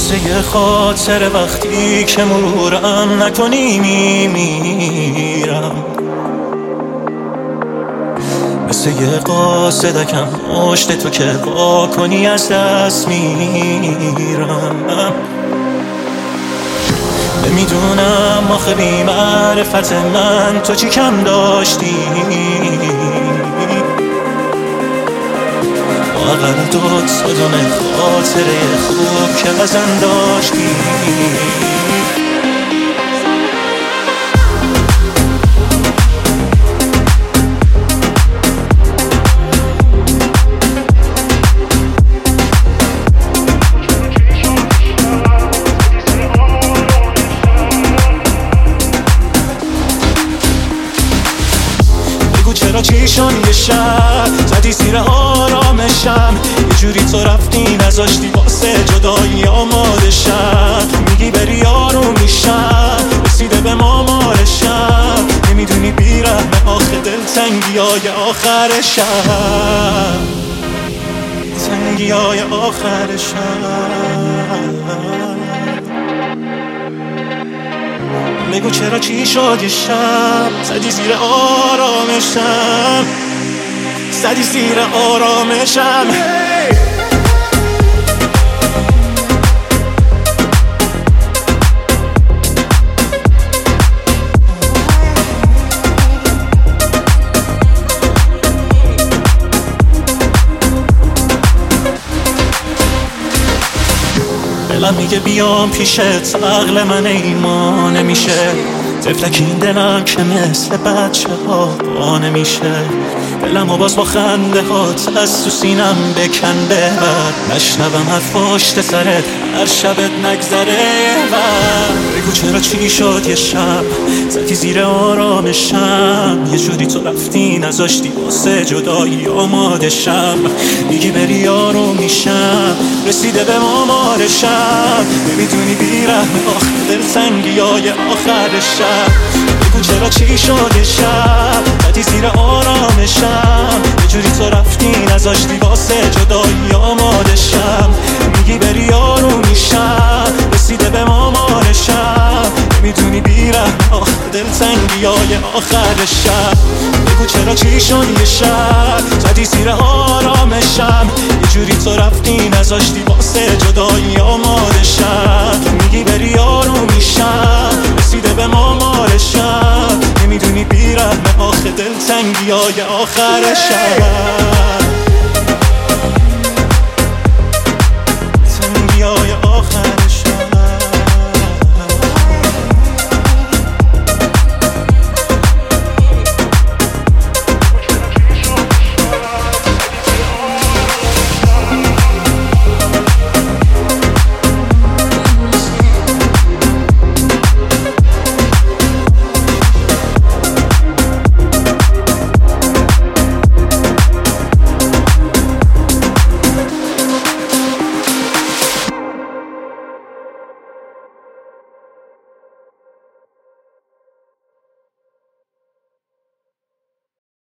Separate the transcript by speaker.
Speaker 1: مثل یه خاطر وقتی که مرورم نکنی میمیرم، مثل یه قاصدکم مشت تو که وا کنی از دست میرم. نمیدونم آخه بی معرفت من تو چی کم داشتی، اقل دوت صدونه خاطره خوب که ازم داشتی. چرا چیشون یه شب زدی زیر آرامشم، یه جوری تو رفتی نذاشتی واسه جدایی آماده شم. میگی بری آروم میشم، رسیده به مامارشم، نمیدونی بیرحمه آخه دلتنگی های آخرشم، تنگی های آخرشم. بگو چرا چی شد یه شب زدی زیر آرامشم، زدی زیر آرامشم. دلم میگه بیام پیشت، عقل من ایمان نمیشه، طفلک این دلم که مثل بچه ها قانه میشه. دلم و باز با خنده هات از تو سینم بکن ببر، نشنوم حرف پشت سرت هر شبت نگذره. و بگو چرا چی شد یه شب زدی زیر آرامشم، یه جوری تو رفتی نذاشتی واسه جدایی آماده شم. میگی بری آروم میشم، رسیده به مامارشم، نمیدونی بیرحمه آخه دلتنگی های آخرشم. بگو چرا چی شد یه شب زدی زیر آرامشم، یه جوری تو رفتی نذاشتی واسه جدایی آماده شم. میگی بری آروم میشم، رسیده به مامارشم، نمیدونی بیرحمه آخه دلتنگی های آخرشم. بگو چرا چی شد یه شب زدی زیر آرامشم، یه جوری تو رفتی نذاشتی واسه جدایی آماده شم. میگی بری آروم میشم، رسیده به مامارشم، نمیدونی بیرحمه آخه دلتنگی های آخرشم.